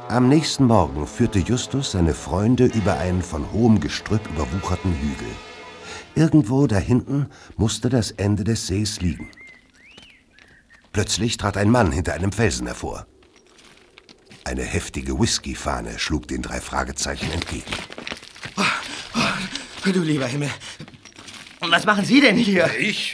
Am nächsten Morgen führte Justus seine Freunde über einen von hohem Gestrüpp überwucherten Hügel. Irgendwo da hinten musste das Ende des Sees liegen. Plötzlich trat ein Mann hinter einem Felsen hervor. Eine heftige Whisky-Fahne schlug den 3 Fragezeichen entgegen. Du lieber Himmel. Und was machen Sie denn hier?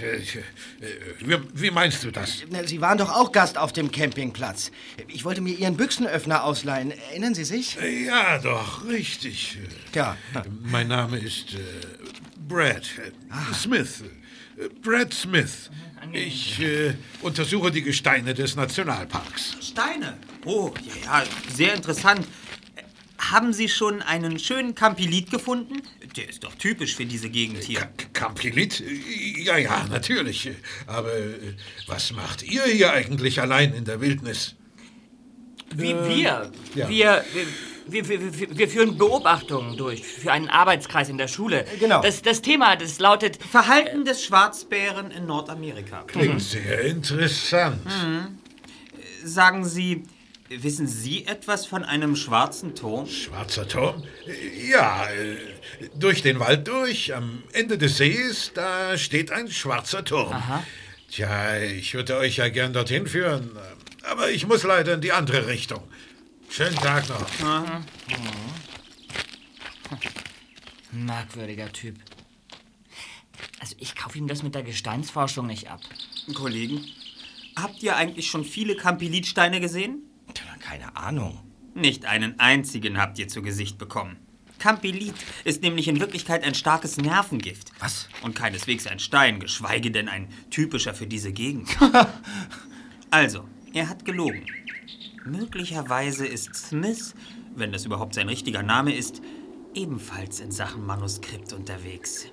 Wie meinst du das? Sie waren doch auch Gast auf dem Campingplatz. Ich wollte mir Ihren Büchsenöffner ausleihen. Erinnern Sie sich? Ja, doch, richtig. Ja. Mein Name ist Brad Smith. Brad Smith. Ich untersuche die Gesteine des Nationalparks. Steine? Oh, ja, sehr interessant. Haben Sie schon einen schönen Campilit gefunden? Der ist doch typisch für diese Gegend hier. Campilit? Ja, natürlich. Aber was macht ihr hier eigentlich allein in der Wildnis? Wir? Ja. Wir führen Beobachtungen durch für einen Arbeitskreis in der Schule. Genau. Das Thema, das lautet Verhalten des Schwarzbären in Nordamerika. Klingt sehr interessant. Sagen Sie, wissen Sie etwas von einem schwarzen Turm? Schwarzer Turm? Ja, durch den Wald durch, am Ende des Sees, da steht ein schwarzer Turm. Aha. Tja, ich würde euch ja gern dorthin führen, aber ich muss leider in die andere Richtung. Schönen Tag noch. merkwürdiger Typ. Also ich kaufe ihm das mit der Gesteinsforschung nicht ab. Kollegen, habt ihr eigentlich schon viele Campilitsteine gesehen? Keine Ahnung. Nicht einen einzigen habt ihr zu Gesicht bekommen. Campilit ist nämlich in Wirklichkeit ein starkes Nervengift. Was? Und keineswegs ein Stein, geschweige denn ein typischer für diese Gegend. Also, er hat gelogen. Möglicherweise ist Smith, wenn das überhaupt sein richtiger Name ist, ebenfalls in Sachen Manuskript unterwegs.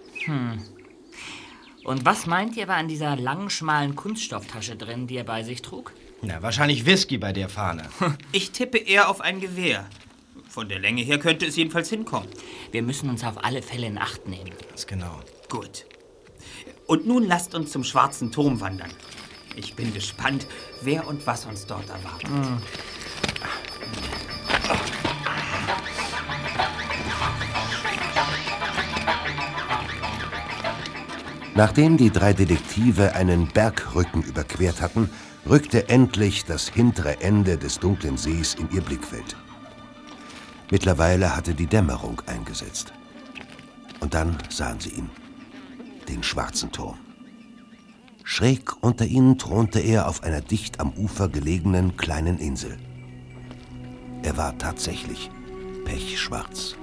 Und was meint ihr, war an dieser langen, schmalen Kunststofftasche drin, die er bei sich trug? Na, wahrscheinlich Whisky bei der Fahne. Ich tippe eher auf ein Gewehr. Von der Länge her könnte es jedenfalls hinkommen. Wir müssen uns auf alle Fälle in Acht nehmen. Ganz genau. Gut. Und nun lasst uns zum Schwarzen Turm wandern. Ich bin gespannt, wer und was uns dort erwartet. Nachdem die 3 Detektive einen Bergrücken überquert hatten, rückte endlich das hintere Ende des dunklen Sees in ihr Blickfeld. Mittlerweile hatte die Dämmerung eingesetzt. Und dann sahen sie ihn, den Schwarzen Turm. Schräg unter ihnen thronte er auf einer dicht am Ufer gelegenen kleinen Insel. Er war tatsächlich pechschwarz.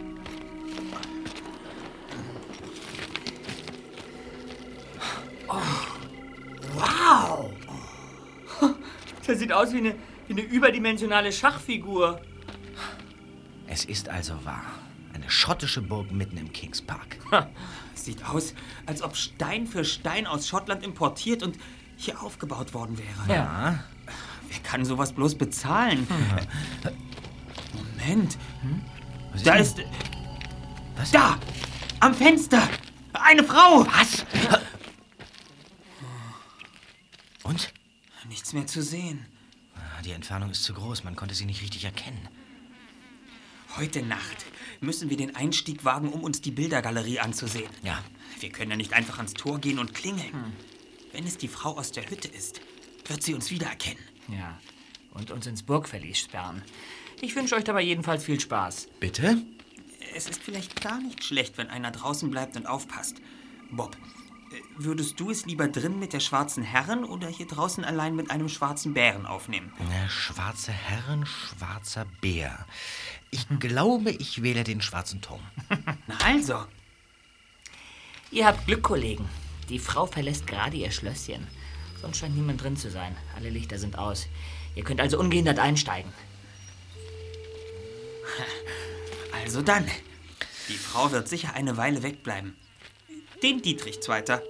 Wow! Das sieht aus wie eine überdimensionale Schachfigur. Es ist also wahr. Eine schottische Burg mitten im Kings Park. Sieht aus, als ob Stein für Stein aus Schottland importiert und hier aufgebaut worden wäre. Ja. Wer kann sowas bloß bezahlen? Moment. Was Da denn? ist... Was? Da! Am Fenster! Eine Frau! Was? Und? Nichts mehr zu sehen. Die Entfernung ist zu groß. Man konnte sie nicht richtig erkennen. Heute Nacht müssen wir den Einstieg wagen, um uns die Bildergalerie anzusehen. Ja. Wir können ja nicht einfach ans Tor gehen und klingeln. Wenn es die Frau aus der Hütte ist, wird sie uns wiedererkennen. Ja, und uns ins Burgverlies sperren. Ich wünsche euch dabei jedenfalls viel Spaß. Bitte? Es ist vielleicht gar nicht schlecht, wenn einer draußen bleibt und aufpasst. Bob, würdest du es lieber drin mit der schwarzen Herren oder hier draußen allein mit einem schwarzen Bären aufnehmen? Schwarze Herren, schwarzer Bär. Ich glaube, ich wähle den Schwarzen Turm. Na also. Ihr habt Glück, Kollegen. Die Frau verlässt gerade ihr Schlösschen. Sonst scheint niemand drin zu sein. Alle Lichter sind aus. Ihr könnt also ungehindert einsteigen. Also dann. Die Frau wird sicher eine Weile wegbleiben. Den Dietrich, Zweiter.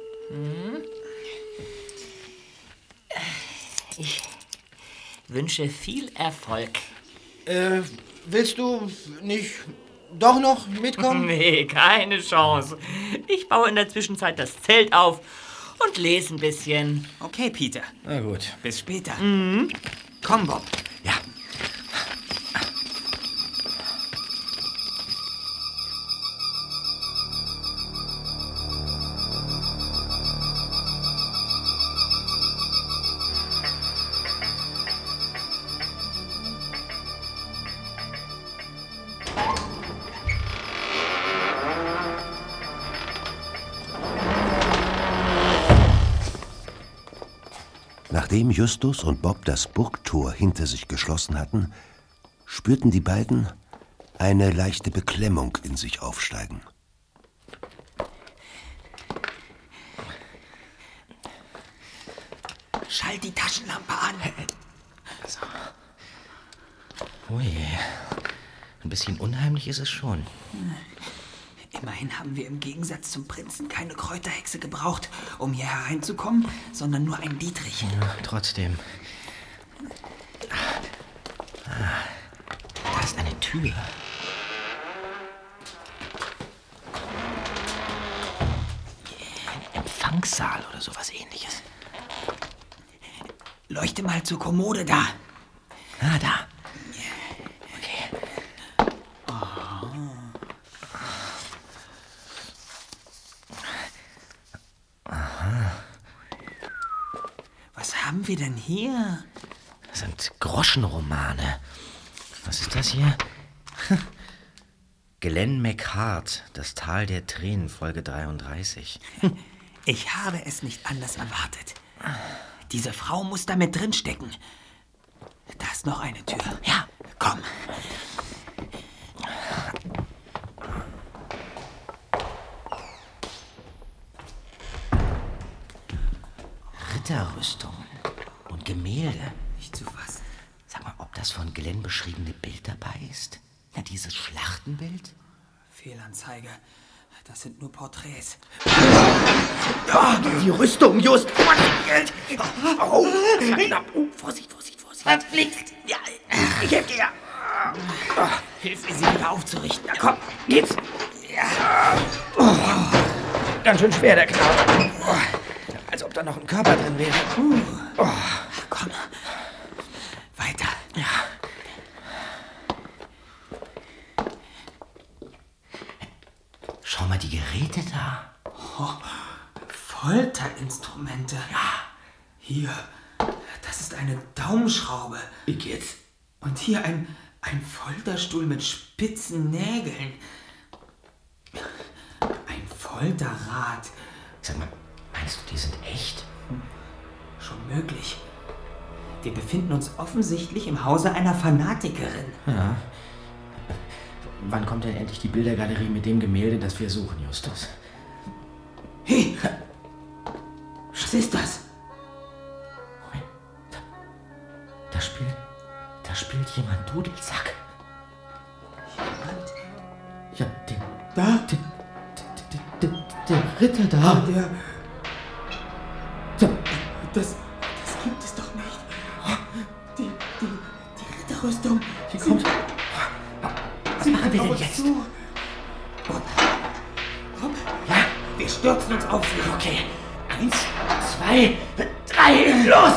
Ich wünsche viel Erfolg. Willst du nicht doch noch mitkommen? Nee, keine Chance. Ich baue in der Zwischenzeit das Zelt auf und lese ein bisschen. Okay, Peter. Na gut. Bis später. Komm, Bob. Ja. Nachdem Justus und Bob das Burgtor hinter sich geschlossen hatten, spürten die beiden eine leichte Beklemmung in sich aufsteigen. Schalt die Taschenlampe an. So. Ui, ein bisschen unheimlich ist es schon. Immerhin haben wir im Gegensatz zum Prinzen keine Kräuterhexe gebraucht, um hier hereinzukommen, sondern nur einen Dietrich. Ja, trotzdem. Da ist eine Tür. Ein Empfangssaal oder sowas Ähnliches. Leuchte mal zur Kommode da. Ah, da. Okay. Was haben wir denn hier? Das sind Groschenromane. Was ist das hier? Glenn McHart, das Tal der Tränen, Folge 33. Ich habe es nicht anders erwartet. Diese Frau muss da mit drin stecken. Da ist noch eine Tür. Ja, komm. Ritterrüstungen und Gemälde. Nicht zu fassen. Sag mal, ob das von Glenn beschriebene Bild dabei ist? Na, dieses Schlachtenbild? Fehlanzeige. Das sind nur Porträts. Die Rüstung, Just! Geld! Oh, knapp. Oh, Vorsicht, Vorsicht, Vorsicht. Was fliegt? Ja, ich helfe dir. Hilf mir, sie wieder aufzurichten. Na komm, geht's. Ja. Ganz schön schwer, der Knall. Als ob da noch ein Körper drin wäre. Komm. Weiter. Ja. Schau mal, die Geräte da. Oh, Folterinstrumente. Ja. Hier, das ist eine Daumenschraube. Wie geht's? Und hier ein Folterstuhl mit spitzen Nägeln. Ein Folterrad. Sag mal, meinst du, die sind echt? Schon möglich. Wir befinden uns offensichtlich im Hause einer Fanatikerin. Ja. Wann kommt denn endlich die Bildergalerie mit dem Gemälde, das wir suchen, Justus? Hey! Was ist das? Moment. Da spielt jemand Dudelsack. Jemand? Ja, Da? der Ritter da. Das gibt es doch nicht. Die Ritterrüstung. Hier kommt. Was machen wir denn jetzt? Bob. Ja, Wir stürzen uns auf sie. okay. 1, 2, 3, los!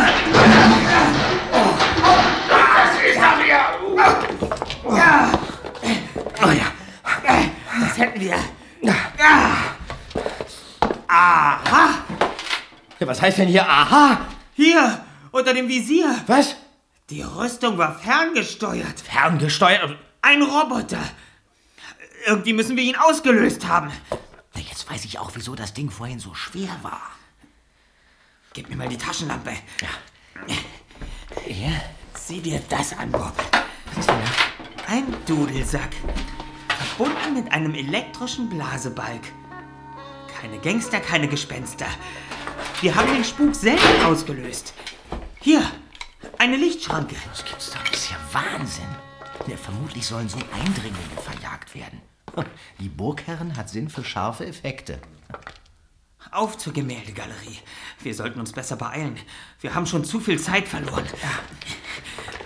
Oh ja. Das hätten wir. Aha! Ja, was heißt denn hier aha? Hier, unter dem Visier. Was? Die Rüstung war ferngesteuert. Ferngesteuert? Ein Roboter. Irgendwie müssen wir ihn ausgelöst haben. Na, jetzt weiß ich auch, wieso das Ding vorhin so schwer war. Gib mir mal die Taschenlampe. Ja. Hier? Sieh dir das an, Bob. Was ist denn da? Ein Dudelsack. Verbunden mit einem elektrischen Blasebalg. Keine Gangster, keine Gespenster. Wir haben den Spuk selber ausgelöst. Hier, eine Lichtschranke. Das gibt's doch. Das ist ja Wahnsinn. Ja, vermutlich sollen so Eindringlinge verjagt werden. Die Burgherrin hat Sinn für scharfe Effekte. Auf zur Gemäldegalerie. Wir sollten uns besser beeilen. Wir haben schon zu viel Zeit verloren.